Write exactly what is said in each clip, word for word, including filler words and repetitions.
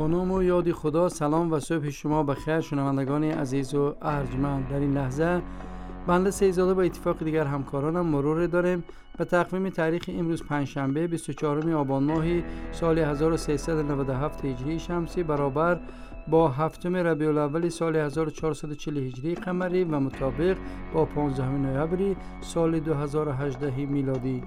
با نام و یاد خدا. سلام و صبح شما بخیر شنوندگان عزیز و ارجمند. در این لحظه بنده سیدزاده با اتفاق دیگر همکارانم مرور داریم به تقویم تاریخ امروز پنجشنبه بیست و چهارم آبان ماه سال هزار و سیصد و نود و هفت هجری شمسی برابر با هفتم ربیع الاول سال هزار و چهارصد و چهل هجری قمری و مطابق با پانزدهم نوامبر سال دو هزار و هجده میلادی.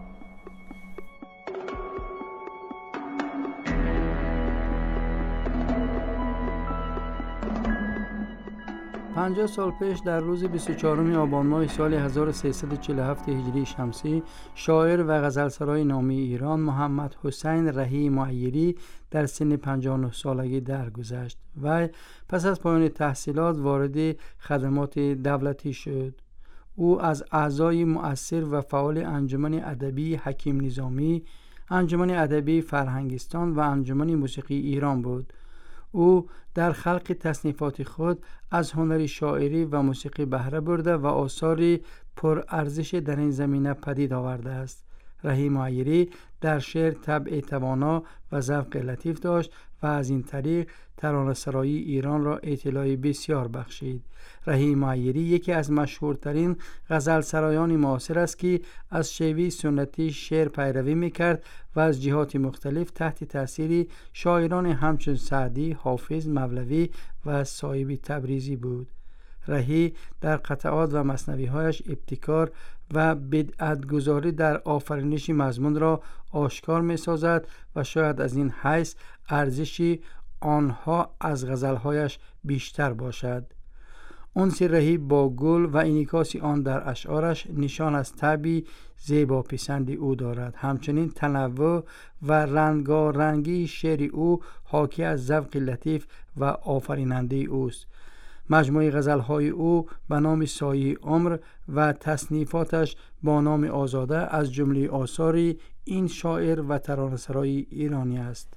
پنجاه سال پیش در روز بیست و چهارم آبان ماه سال هزار و سیصد و چهل و هفت هجری شمسی شاعر و غزلسرای نامی ایران محمد حسین رهی معیری در سن پنجاه و نه سالگی درگذشت و پس از پایان تحصیلات وارد خدمات دولتی شد. او از اعضای مؤثر و فعال انجمن ادبی حکیم نظامی، انجمن ادبی فرهنگستان و انجمن موسیقی ایران بود. او در خلق تصنیفات خود از هنر شاعری و موسیقی بهره برده و آثاری پرارزش در این زمینه پدید آورده است. رهی معیری در شعر طبع توانا و ذوق لطیف داشت و از این طریق ترانه‌سرایی ایران را اطلاع بسیار بخشید. رهی معیری یکی از مشهورترین غزلسرایان معاصر است که از شیوه سنتی شعر پیروی میکرد و از جهات مختلف تحت تاثیر شاعران همچون سعدی، حافظ، مولوی و صایب تبریزی بود. رهی در قطعات و مثنوی‌هایش ابتکار و بدعت‌گذاری در آفرینش مضمون را آشکار می‌سازد و شاید از این حیث ارزش آنها از غزل‌هایش بیشتر باشد. انس رهی با گل و انعکاس آن در اشعارش نشان از طبع زیبا پسند او دارد. همچنین تنوع و رنگارنگی شعر او حاکی از ذوق لطیف و آفریننده اوست. مجموعه غزل‌های او به نام سایه عمر و تصنیفاتش با نام آزاده از جمله آثار این شاعر و ترانه‌سرای ایرانی است.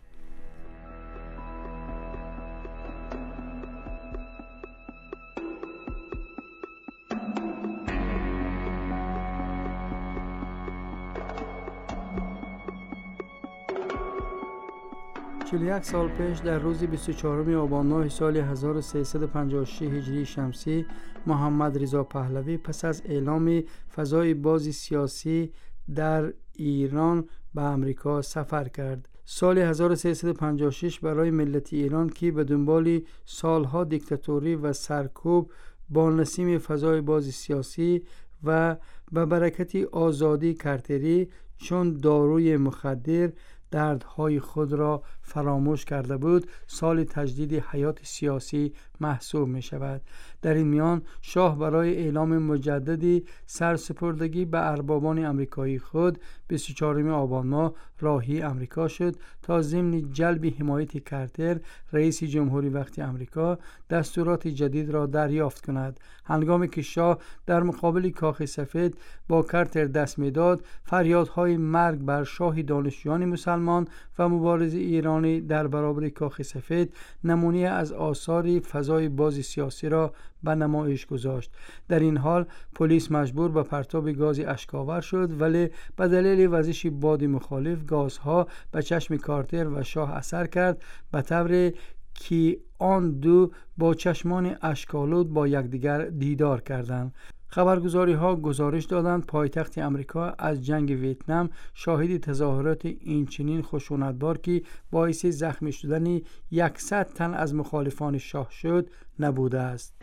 چهل و یک سال پیش در روز بیست و چهارم آبان ماه سال هزار و سیصد و پنجاه و شش هجری شمسی محمد رضا پهلوی پس از اعلام فضای باز سیاسی در ایران به امریکا سفر کرد. سال هزار و سیصد و پنجاه و شش برای ملت ایران که به دنبال سالها دیکتاتوری و سرکوب با نسیم فضای باز سیاسی و به برکت آزادی کارتری چون داروی مخدر دردهای خود را فراموش کرده بود، سال تجدید حیات سیاسی محسوب می شود. در این میان شاه برای اعلام مجددی سرسپردگی به اربابان امریکایی خود بیست و چهارم آبان ماه راهی امریکا شد تا ضمن جلب حمایت کارتر رئیس جمهوری وقت امریکا دستورات جدید را دریافت کند. هنگامی که شاه در مقابل کاخ سفید با کارتر دست میداد، فریادهای مرگ بر شاه دانشجویان مسلمان و مبارز ایرانی در برابر کاخ سفید نمونه از آثار فضای باز سیاسی را به نمایش گذاشت. در این حال پلیس مجبور به پرتاب گاز اشک‌آور شد، ولی به دلیل وزش باد مخالف گازها به چشم کارتر و شاه اثر کرد به طوری که آن دو با چشمان اشک‌آلود با یکدیگر دیدار کردند. خبرگزاری ها گزارش دادند پایتخت امریکا از جنگ ویتنام شاهد تظاهرات اینچنین خشونتبار که باعث زخمی شدن صد تن از مخالفان شاه شد نبوده است.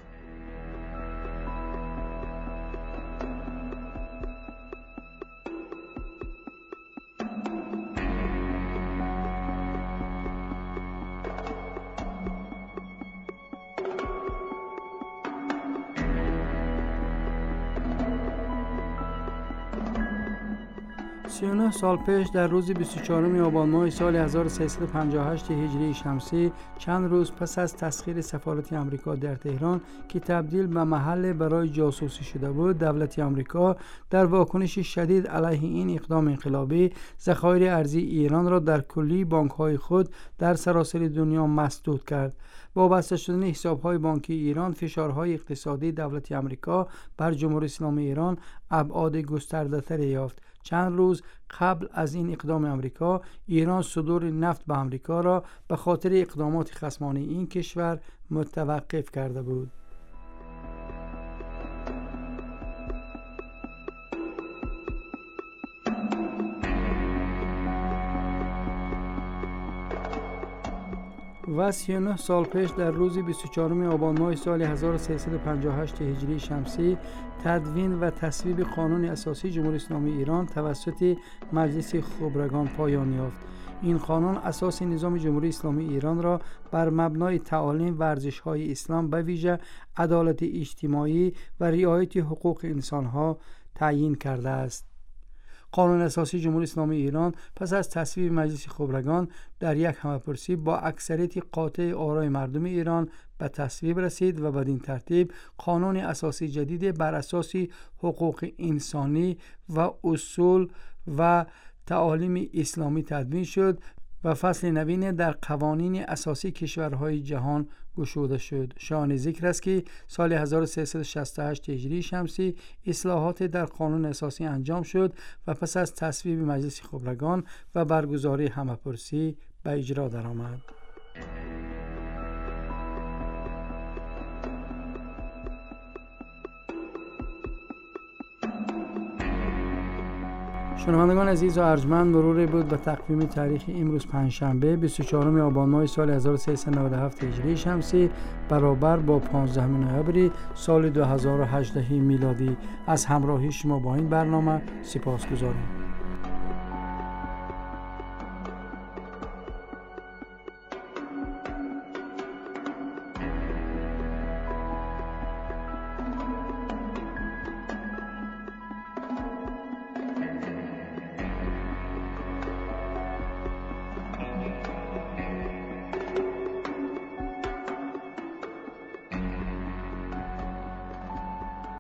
سی و نه سال پیش در روز بیست و چهارم آبان ماه سال هزار و سیصد و پنجاه و هشت هجری شمسی چند روز پس از تسخیر سفارت آمریکا در تهران که تبدیل به محل برای جاسوسی شده بود، دولت آمریکا در واکنش شدید علیه این اقدام انقلابی ذخایر ارزی ایران را در کلی بانک‌های خود در سراسر دنیا مسدود کرد. با بسته شدن حساب‌های بانکی ایران، فشارهای اقتصادی دولت آمریکا بر جمهوری اسلامی ایران ابعاد گسترده‌تری یافت. چند روز قبل از این اقدام امریکا، ایران صدور نفت به امریکا را به خاطر اقدامات خصمانه این کشور متوقف کرده بود. و سی و نه سال پیش در روز بیست و چهارم آبان ماه سال هزار و سیصد و پنجاه و هشت هجری شمسی تدوین و تصویب قانون اساسی جمهوری اسلامی ایران توسط مجلس خبرگان پایان یافت. این قانون اساس نظام جمهوری اسلامی ایران را بر مبنای تعالیم ورزش‌های اسلام به ویژه عدالت اجتماعی و رعایت حقوق انسان‌ها تعیین کرده است. قانون اساسی جمهوری اسلامی ایران پس از تصویب مجلس خبرگان در یک همه‌پرسی با اکثریت قاطع آرای مردم ایران به تصویب رسید و بدین ترتیب قانون اساسی جدید بر اساس حقوق انسانی و اصول و تعالیم اسلامی تدوین شد و فصل نوین در قوانین اساسی کشورهای جهان گشوده شد. شایان ذکر است که سال هزار و سیصد و شصت و هشت هجری شمسی اصلاحات در قانون اساسی انجام شد و پس از تصویب مجلس خبرگان و برگزاری همه‌پرسی به اجرا درآمد. شنوندگان عزیز و ارجمند، مروری بود به تقویم تاریخ امروز پنجشنبه بیست و چهارم آبان ماه سال هزار و سیصد و نود و هفت هجری شمسی برابر با پانزدهم نوامبر سال دو هزار و هجده میلادی. از همراهی شما با این برنامه سپاسگزاریم.